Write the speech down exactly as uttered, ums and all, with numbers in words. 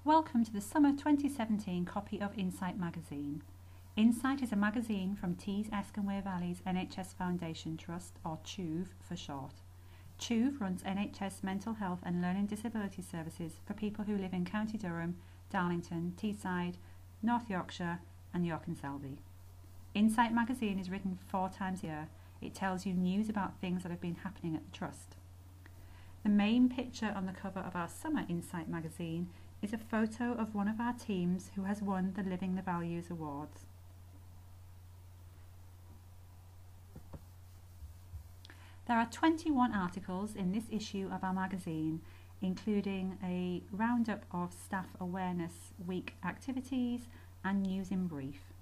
Welcome to the Summer twenty seventeen copy of Insight magazine. Insight is a magazine from Tees Escombe Wear Valley's N H S Foundation Trust, or TUV for short. TUV runs N H S mental health and learning disability services for people who live in County Durham, Darlington, Teesside, North Yorkshire and York and Selby. Insight magazine is written four times a year. It tells you news about things that have been happening at the Trust. The main picture on the cover of our Summer Insight magazine is a photo of one of our teams who has won the Living the Values Awards. There are twenty-one articles in this issue of our magazine, including a roundup of Staff Awareness Week activities and news in brief.